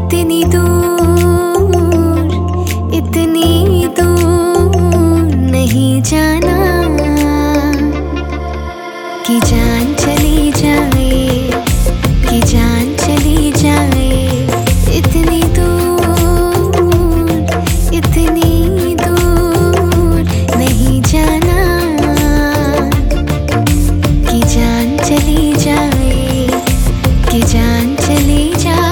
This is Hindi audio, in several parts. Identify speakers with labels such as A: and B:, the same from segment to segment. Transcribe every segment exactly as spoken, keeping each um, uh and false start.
A: इतनी दूर, इतनी दूर नहीं जाना कि जान चली जाए, कि जान चली जाए। इतनी दूर, इतनी दूर नहीं जाना कि जान चली जाए, कि जान चली जाए।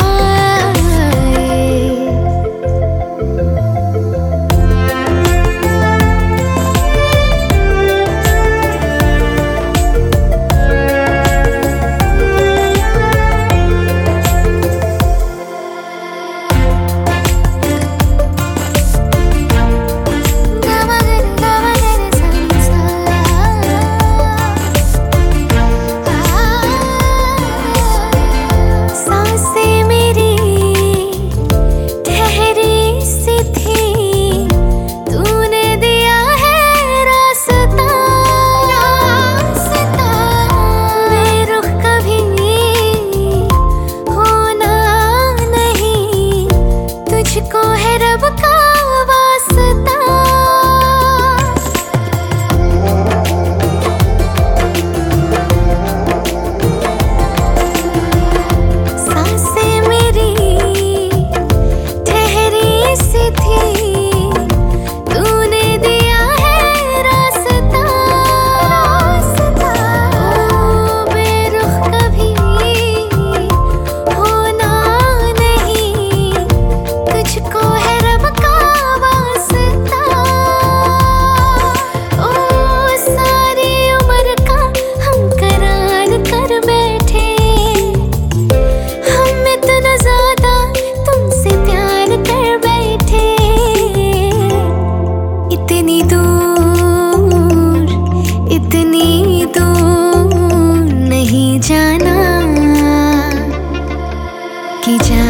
A: इतनी दूर, इतनी दूर नहीं जाना कि जान